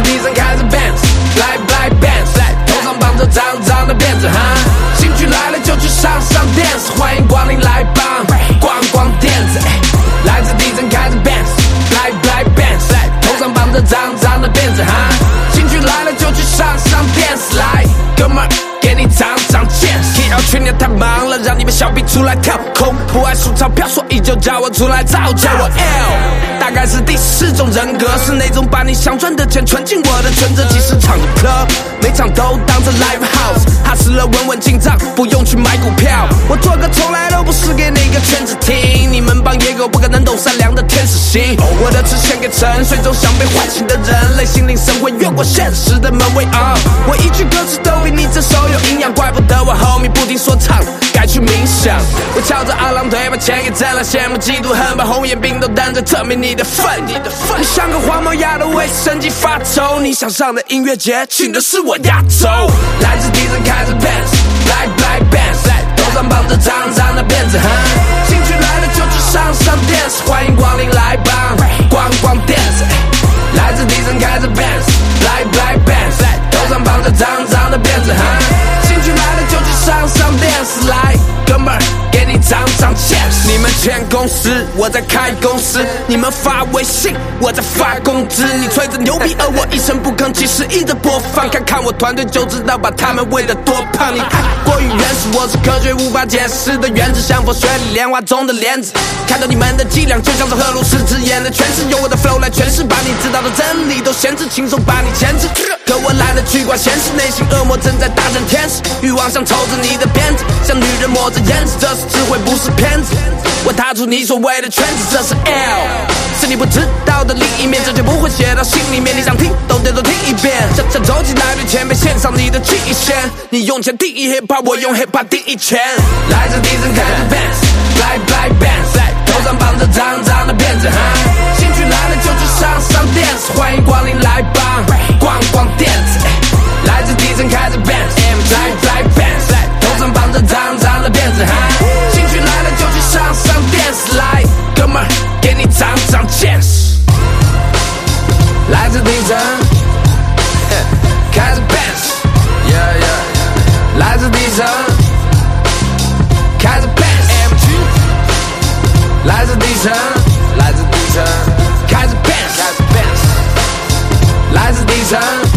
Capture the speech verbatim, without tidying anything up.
地上开着 Benz， 来来 Benz， 头上绑着脏脏的辫子哈。兴趣来了就去上上 dance， 欢迎光临来帮逛逛店子。来自地上开着 Benz， 来来 Benz， 头上绑着脏脏的辫子哈。兴趣来了就去上上 dance， 来哥们儿给你长长见识。K L 去年太忙了，让你们小逼出来跳空，不爱数钞票，所以就叫我出来造叫我 L。大概是第四种人格，是那种把你想赚的钱存进我的存折，即使唱着 club， 每场都当着 live house， 哈死了稳稳进账，不用去买股票。我做歌从来都不是给那个圈子听，你们帮野狗不可能懂善良的天使心。我的词献给沉睡中想被唤醒的人类，心领神会越过现实的门卫啊！我一句歌词都比你这首有营养，怪不得我后面不停说唱，改去冥想。我翘着二郎腿把钱给挣了，羡慕嫉妒恨，把红眼病都当着证明你的份。你像个黄毛丫的卫生巾发愁，你想上的音乐节请的是我压轴。来自地上开着 Benz， 来来 Benz， 头上绑着脏脏的辫子哈。兴趣来了就去上上 dance， 欢迎光临来帮逛逛店子。来自地上开着 Benz， 来来 Benz， 头上绑着脏脏的辫子哈。兴趣来了就去上上 dance， 来哥们儿给你长长见识。你们签公司，我在开公司；你们发微信，我在发工资。你吹着牛逼，而我一声不吭，几十亿的播放。看看我团队就知道，把他们喂得多胖。你太过于原始，我是科学无法解释的原子，像佛学里莲花中的莲子。看到你们的伎俩，就像是荷鲁斯之眼的诠释，用我的 flow 来诠释，把你知道的真理都闲置，亲手把你牵制。可我懒得去管闲事，内心恶魔正在大战天使，欲望想抽着你的辫子，像女人抹着胭脂，这是智慧，不是骗子。我踏出你所谓的圈子，这是 L， 是你不知道的另一面，这就不会写到心里面，你想听都得都听一遍。像像走进来对前辈献上你的记忆线，你用钱定义 hip hop， 我用 hip hop 定义钱。来自地上开着 Benz， 来来 Benz， 头上绑着脏脏的辫子哈。兴趣来了就去上上 dance， 欢迎光临来帮逛逛店子。来自地上开着 Benz， 来来 Benz， 头上绑着脏脏的辫子哈。兴趣来了就去上上 dance， 来哥们儿给你长长见识。来自地上开着 Benz， yeah, yeah, yeah. 来自地上开着 Benz， 来自地上，来自地上开着 Benz， 来自地上。